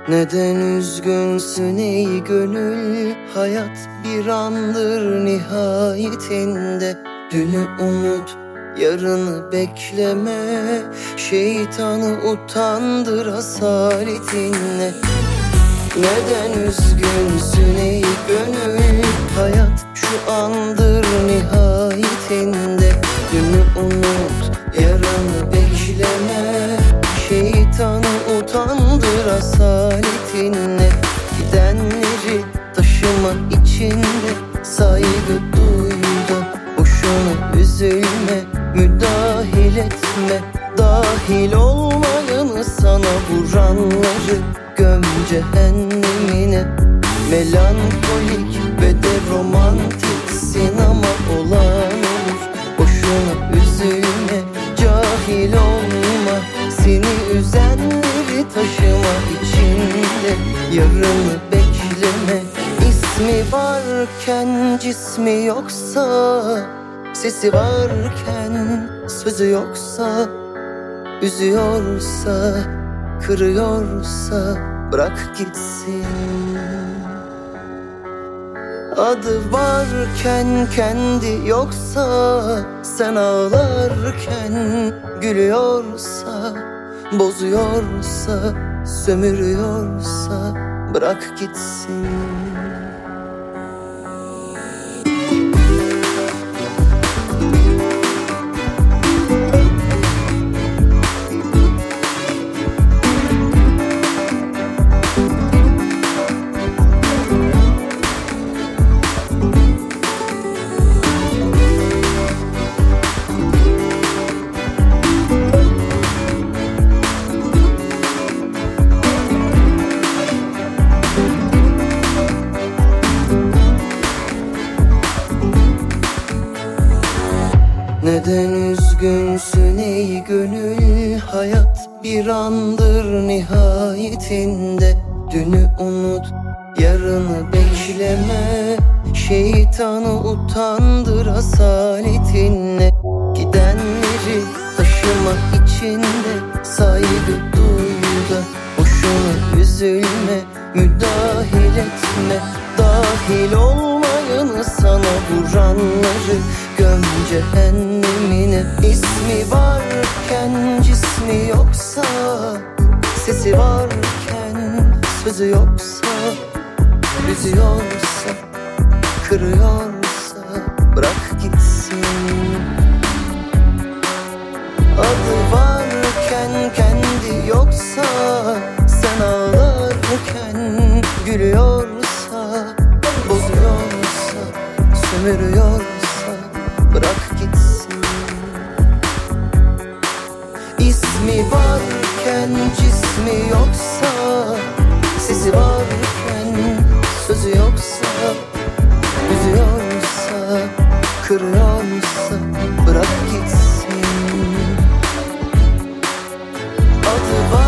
Neden üzgünsün ey gönül? Hayat bir andır nihayetinde. Dünü unut, yarını bekleme. Şeytanı utandır asaletinle. Neden üzgünsün ey gönül? Hayat şu andır nihayetinde. Dünü unut, yarını bekleme. Şeytanı utandır asaletinle. Gidenleri taşıma içinde saygı duy da boşuna üzülme, müdahil etme. Dahil olmayanı sana vuranları göm cehennemine. Melankolik ve de romantiksin ama olan olur. Boşuna üzülme, cahil olma. Seni üzenleri taşıma içinde. Yarını bekleme. İsmi varken cismi yoksa, sesi varken sözü yoksa, üzüyorsa, kırıyorsa bırak gitsin. Adı varken kendi yoksa, sen ağlarken gülüyorsa, bozuyorsa, sömürüyorsa bırak gitsin. Neden üzgünsün ey gönül? Hayat bir andır nihayetinde. Dünü unut, yarını bekleme. Şeytanı utandır asaletinle. Gidenleri taşıma içinde saygı duy da boşuna üzülme, müdahil etme. Dahil olmayanı sana vuranları göm cehennemine. İsmi varken cismi yoksa, sesi varken sözü yoksa, üzüyorsa, kırıyorsa bırak gitsin. Adı varken kendi yoksa, sen ağlarken gülüyorsa, bozuyorsa, sömürüyorsa bırak gitsin. İsmi varken cismi yoksa, sesi varken sözü yoksa, üzüyorsa, kırıyorsa bırak gitsin. Adı var